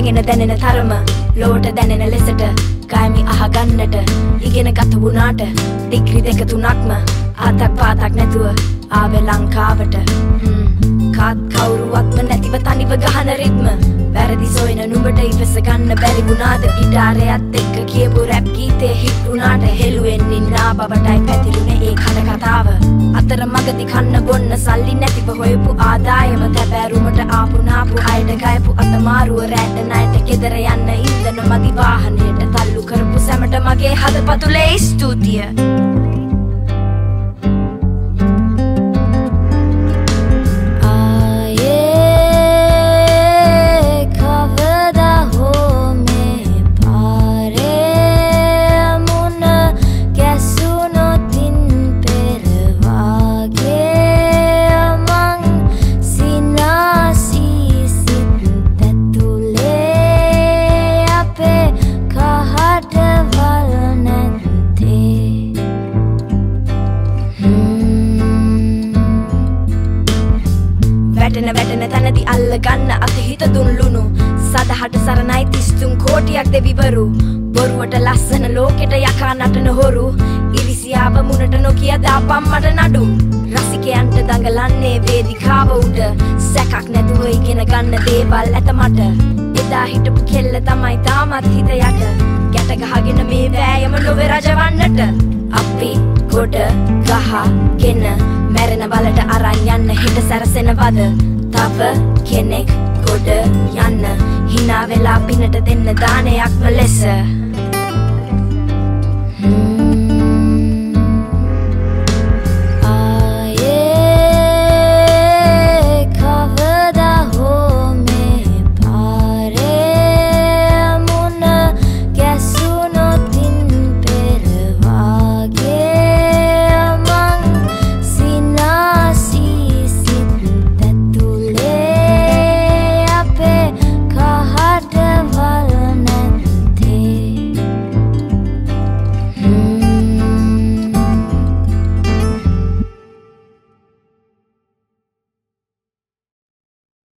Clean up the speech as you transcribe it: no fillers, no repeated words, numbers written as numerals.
හැඟෙන දැනෙන තරම ලෝට දැනෙන ලෙසට ගයමි අහගන්නට ඉගෙන ගත වුණාට ඩිග්‍රී දෙක තුනක්ම ආතක් පාතක් නැතුව ආවේ ලංකාවට කාත් කවුරුවත්ම නැතිව තනිව ගහන රිද්ම වැරදි සොයන නුඹට ඉවස ගන්න බැරි වුණාද ගිටාරයත් එක්ක කියපු රැප් ගීතේ හිට් වුණාට හෙළුවෙන් ඉන්නා බවටයි පැතිරුනේ ඒ කන කතාව අතර මගදී කන්න බොන්න සල්ලි නැතිව හොයපු ආදායම තැබෑරුමට ආපු නාපු අයට ගයපු අතමාරුව රැට ණයට ගෙදර යන්න ඉන්දන මදි වාහනයට තල්ලු කරපු සැමට මගේ හදපතුලේ ස්තුතිය වැටෙන තැනදි අල්ල ගන්න අතහිත දුන් ලුණු සදහට සරණයි 33 කෝටියක් දෙවිවරු බොරුවට ලස්සන ලෝකෙට යකා නටන හොරු ඉරිසියාව මුණට නොකිය දාපම් මට නඩු රසිකයන්ට දඟලන්නේ වේදිකාව උඩ සැකක් නැතුව ඉගෙන ගන්න දේවල් ඇත මට එදා හිටපු කෙල්ල තමයි තාමත් හිත යට ගැට ගහගෙන මේ වෑයම නොවේ රජවන්නට අපි ගොඩ ගහගෙන මැරෙන බලට අරන් යන්න හිට සැරසෙනවද තව කෙනෙක් ගොඩ යන්න හිනා වෙලා පිනට දෙන්න දානයක්ම ලෙස